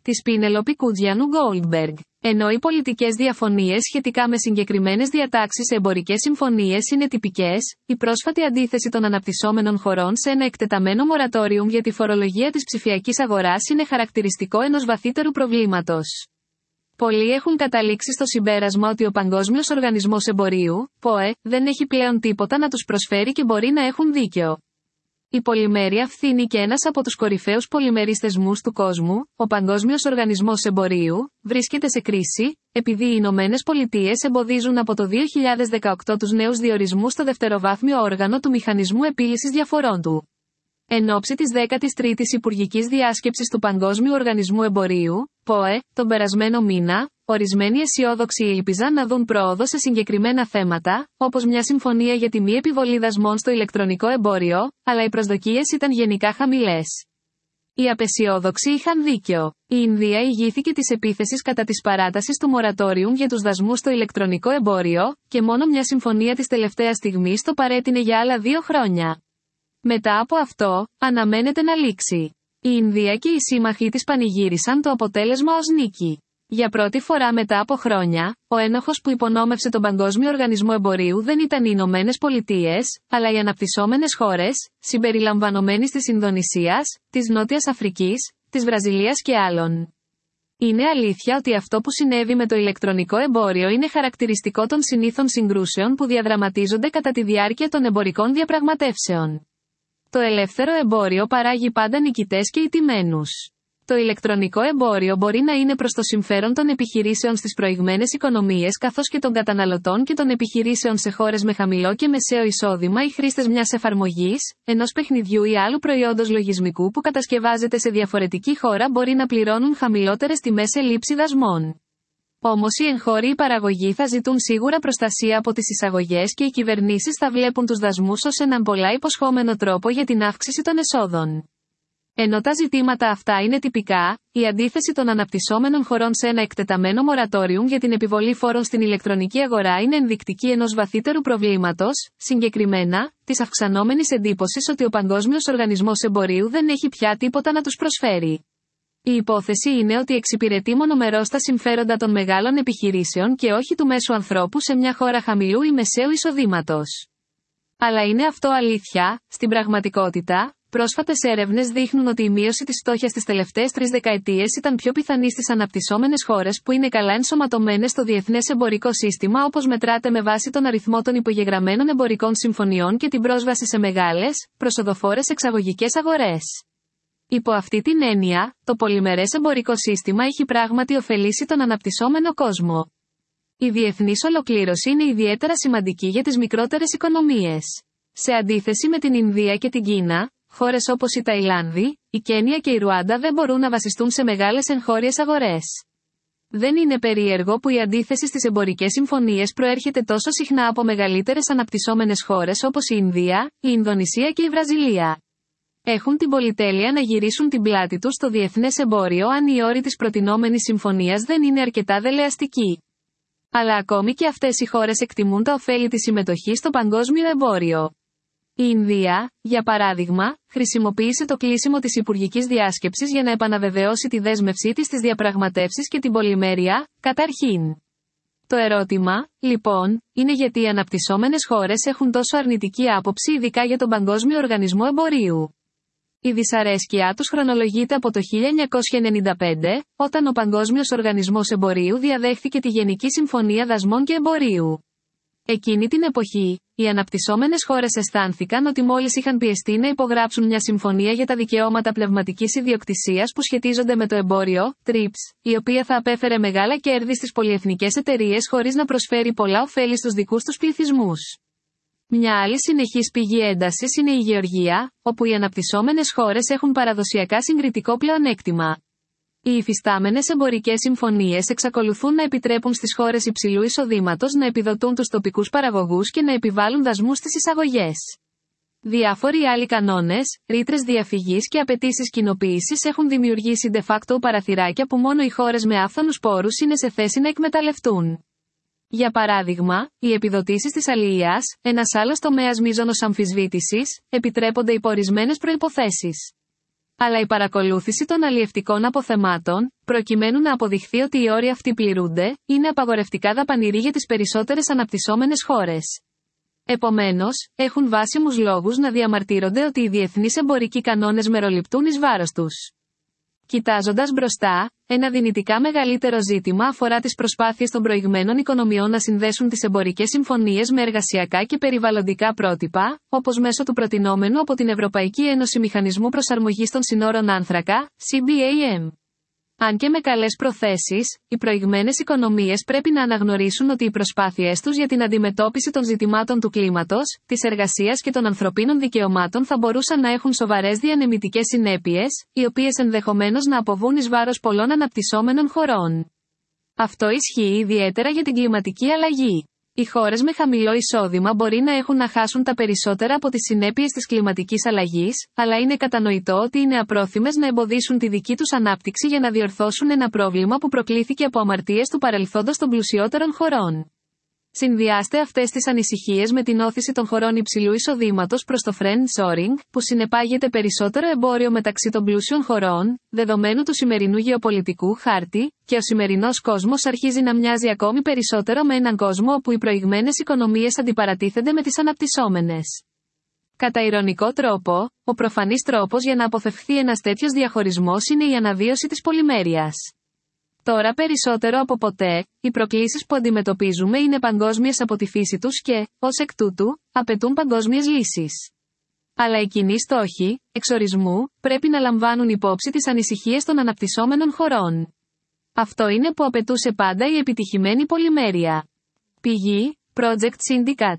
της Πίνελοπη Κουτζιανού Γκόλντμπεργκ. Ενώ οι πολιτικές διαφωνίες σχετικά με συγκεκριμένες διατάξεις σε εμπορικές συμφωνίες είναι τυπικές, η πρόσφατη αντίθεση των αναπτυσσόμενων χωρών σε ένα εκτεταμένο μορατόριουμ για τη φορολογία της ψηφιακής αγοράς είναι χαρακτηριστικό ενός βαθύτερου προβλήματος. Πολλοί έχουν καταλήξει στο συμπέρασμα ότι ο Παγκόσμιος Οργανισμός Εμπορίου, ΠΟΕ, δεν έχει πλέον τίποτα να τους προσφέρει και μπορεί να έχουν δίκιο. Η πολυμέρεια φθήνει και ένας από τους κορυφαίους πολυμερείς θεσμούς του κόσμου, ο Παγκόσμιος Οργανισμός Εμπορίου, βρίσκεται σε κρίση, επειδή οι Ηνωμένες Πολιτείες εμποδίζουν από το 2018 τους νέους διορισμούς στο δευτεροβάθμιο όργανο του Μηχανισμού Επίλυσης Διαφορών του. Εν ώψη της 13ης Υπουργικής Διάσκεψης του Παγκόσμιου Οργανισμού Εμπορίου, ΠΟΕ, τον περασμένο μήνα, ορισμένοι αισιόδοξοι ήλπιζαν να δουν πρόοδο σε συγκεκριμένα θέματα, όπως μια συμφωνία για τη μη επιβολή δασμών στο ηλεκτρονικό εμπόριο, αλλά οι προσδοκίες ήταν γενικά χαμηλές. Οι απεσιόδοξοι είχαν δίκιο. Η Ινδία ηγήθηκε της επίθεσης κατά της παράτασης του μορατόριουμ για τους δασμούς στο ηλεκτρονικό εμπόριο, και μόνο μια συμφωνία της τελευταίας στιγμής το παρέτεινε για άλλα 2 χρόνια. Μετά από αυτό, αναμένεται να λήξει. Η Ινδία και οι σύμμαχοι της πανηγύρισαν το αποτέλεσμα ως νίκη. Για πρώτη φορά μετά από χρόνια, ο ένοχος που υπονόμευσε τον Παγκόσμιο Οργανισμό Εμπορίου δεν ήταν οι Ηνωμένες Πολιτείες, αλλά οι αναπτυσσόμενες χώρες, συμπεριλαμβανομένης της Ινδονησίας, της Νότιας Αφρικής, της Βραζιλίας και άλλων. Είναι αλήθεια ότι αυτό που συνέβη με το ηλεκτρονικό εμπόριο είναι χαρακτηριστικό των συνήθων συγκρούσεων που διαδραματίζονται κατά τη διάρκεια των εμπορικών διαπραγματεύσεων. Το ελεύθερο εμπόριο παράγει πάντα νικητές και ηττημένους. Το ηλεκτρονικό εμπόριο μπορεί να είναι προς το συμφέρον των επιχειρήσεων στις προηγμένες οικονομίες καθώς και των καταναλωτών και των επιχειρήσεων σε χώρες με χαμηλό και μεσαίο εισόδημα ή χρήστες μιας εφαρμογής, ενός παιχνιδιού ή άλλου προϊόντος λογισμικού που κατασκευάζεται σε διαφορετική χώρα μπορεί να πληρώνουν χαμηλότερες τιμές σε λήψη δασμών. Όμως οι εγχώριοι παραγωγοί θα ζητούν σίγουρα προστασία από τις εισαγωγές και οι κυβερνήσεις θα βλέπουν τους δασμούς ως έναν πολλά υποσχόμενο τρόπο για την αύξηση των εσόδων. Ενώ τα ζητήματα αυτά είναι τυπικά, η αντίθεση των αναπτυσσόμενων χωρών σε ένα εκτεταμένο μορατόριουμ για την επιβολή φόρων στην ηλεκτρονική αγορά είναι ενδεικτική ενός βαθύτερου προβλήματος, συγκεκριμένα, της αυξανόμενης εντύπωσης ότι ο Παγκόσμιος Οργανισμός Εμπορίου δεν έχει πια τίποτα να τους προσφέρει. Η υπόθεση είναι ότι εξυπηρετεί μονομερώς τα συμφέροντα των μεγάλων επιχειρήσεων και όχι του μέσου ανθρώπου σε μια χώρα χαμηλού ή μεσαίου εισοδήματος. Αλλά είναι αυτό αλήθεια? Στην πραγματικότητα, πρόσφατες έρευνες δείχνουν ότι η μείωση της φτώχειας τις τελευταίες 3 δεκαετίες ήταν πιο πιθανή στις αναπτυσσόμενες χώρες που είναι καλά ενσωματωμένες στο διεθνές εμπορικό σύστημα, όπως μετράται με βάση τον αριθμό των υπογεγραμμένων εμπορικών συμφωνιών και την πρόσβαση σε μεγάλες, προσοδοφόρες εξαγωγικές αγορές. Υπό αυτή την έννοια, το πολυμερές εμπορικό σύστημα έχει πράγματι ωφελήσει τον αναπτυσσόμενο κόσμο. Η διεθνής ολοκλήρωση είναι ιδιαίτερα σημαντική για τις μικρότερες οικονομίες. Σε αντίθεση με την Ινδία και την Κίνα, χώρες όπως η Ταϊλάνδη, η Κένια και η Ρουάντα δεν μπορούν να βασιστούν σε μεγάλες εγχώριες αγορές. Δεν είναι περίεργο που η αντίθεση στις εμπορικές συμφωνίες προέρχεται τόσο συχνά από μεγαλύτερες αναπτυσσόμενες χώρες όπως η Ινδία, η Ινδονησία και η Βραζιλία. Έχουν την πολυτέλεια να γυρίσουν την πλάτη τους στο διεθνές εμπόριο αν οι όροι της προτινόμενης συμφωνίας δεν είναι αρκετά δελεαστικοί. Αλλά ακόμη και αυτές οι χώρες εκτιμούν τα ωφέλη της συμμετοχής στο παγκόσμιο εμπόριο. Η Ινδία, για παράδειγμα, χρησιμοποίησε το κλείσιμο της Υπουργικής Διάσκεψης για να επαναβεβαιώσει τη δέσμευσή της στις διαπραγματεύσεις και την πολυμέρεια, καταρχήν. Το ερώτημα, λοιπόν, είναι γιατί οι αναπτυσσόμενες χώρες έχουν τόσο αρνητική άποψη ειδικά για τον Παγκόσμιο Οργανισμό Εμπορίου. Η δυσαρέσκειά τους χρονολογείται από το 1995, όταν ο Παγκόσμιος Οργανισμός Εμπορίου διαδέχθηκε τη Γενική Συμφωνία Δασμών και Εμπορίου. Εκείνη την εποχή, οι αναπτυσσόμενες χώρες αισθάνθηκαν ότι μόλις είχαν πιεστεί να υπογράψουν μια συμφωνία για τα δικαιώματα πνευματικής ιδιοκτησίας που σχετίζονται με το εμπόριο, TRIPS, η οποία θα απέφερε μεγάλα κέρδη στις πολυεθνικές εταιρείες χωρίς να προσφέρει πολλά ωφέλη στους δικούς τους πληθυσμούς. Μια άλλη συνεχής πηγή έντασης είναι η γεωργία, όπου οι αναπτυσσόμενες χώρες έχουν παραδοσιακά συγκριτικό πλεονέκτημα. Οι υφιστάμενες εμπορικές συμφωνίες εξακολουθούν να επιτρέπουν στις χώρες υψηλού εισοδήματος να επιδοτούν τους τοπικούς παραγωγούς και να επιβάλλουν δασμούς στις εισαγωγές. Διάφοροι άλλοι κανόνες, ρήτρες διαφυγής και απαιτήσεις κοινοποίησης έχουν δημιουργήσει de facto παραθυράκια που μόνο οι χώρες με άφθονους πόρους είναι σε θέση να εκμεταλλευτούν. Για παράδειγμα, οι επιδοτήσεις της αλληλείας, ένας άλλος τομέας μείζωνος αμφισβήτησης, επιτρέπονται υπό ορισμένες προϋποθέσεις. Αλλά η παρακολούθηση των αλλιευτικών αποθεμάτων, προκειμένου να αποδειχθεί ότι οι όροι αυτοί πληρούνται, είναι απαγορευτικά δαπανηρή για τις περισσότερες αναπτυσσόμενες χώρες. Επομένως, έχουν βάσιμους λόγους να διαμαρτύρονται ότι οι διεθνείς εμπορικοί κανόνες μεροληπτούν εις βάρος τους. Κοιτάζοντας μπροστά, ένα δυνητικά μεγαλύτερο ζήτημα αφορά τις προσπάθειες των προηγμένων οικονομιών να συνδέσουν τις εμπορικές συμφωνίες με εργασιακά και περιβαλλοντικά πρότυπα, όπως μέσω του προτινόμενου από την Ευρωπαϊκή Ένωση Μηχανισμού Προσαρμογής των Συνόρων Άνθρακα, CBAM. Αν και με καλές προθέσεις, οι προηγμένες οικονομίες πρέπει να αναγνωρίσουν ότι οι προσπάθειές τους για την αντιμετώπιση των ζητημάτων του κλίματος, της εργασίας και των ανθρωπίνων δικαιωμάτων θα μπορούσαν να έχουν σοβαρές διανεμητικές συνέπειες, οι οποίες ενδεχομένως να αποβούν εις βάρος πολλών αναπτυσσόμενων χωρών. Αυτό ισχύει ιδιαίτερα για την κλιματική αλλαγή. Οι χώρες με χαμηλό εισόδημα μπορεί να έχουν να χάσουν τα περισσότερα από τις συνέπειες της κλιματικής αλλαγής, αλλά είναι κατανοητό ότι είναι απρόθυμες να εμποδίσουν τη δική τους ανάπτυξη για να διορθώσουν ένα πρόβλημα που προκλήθηκε από αμαρτίες του παρελθόντος των πλουσιότερων χωρών. Συνδυάστε αυτές τις ανησυχίες με την όθηση των χωρών υψηλού εισοδήματος προς το friendshoring, που συνεπάγεται περισσότερο εμπόριο μεταξύ των πλούσιων χωρών, δεδομένου του σημερινού γεωπολιτικού χάρτη, και ο σημερινός κόσμος αρχίζει να μοιάζει ακόμη περισσότερο με έναν κόσμο όπου οι προηγμένες οικονομίες αντιπαρατίθενται με τις αναπτυσσόμενες. Κατά ειρωνικό τρόπο, ο προφανής τρόπος για να αποφευχθεί ένας τέτοιος διαχωρισμός είναι η αναβίωση της πολυμέρειας. Τώρα περισσότερο από ποτέ, οι προκλήσεις που αντιμετωπίζουμε είναι παγκόσμιες από τη φύση τους και, ως εκ τούτου, απαιτούν παγκόσμιες λύσεις. Αλλά οι κοινοί στόχοι, εξορισμού, πρέπει να λαμβάνουν υπόψη τις ανησυχίες των αναπτυσσόμενων χωρών. Αυτό είναι που απαιτούσε πάντα η επιτυχημένη πολυμέρεια. Πηγή, Project Syndicate.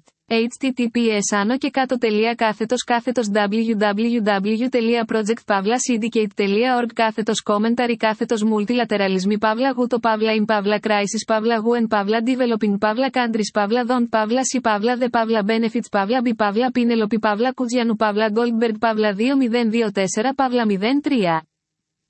https://syndicate.org/syndicate.org/commentary/multilateralism/who-in-the-benefits/b-penelope-penelope-goldberg-2024003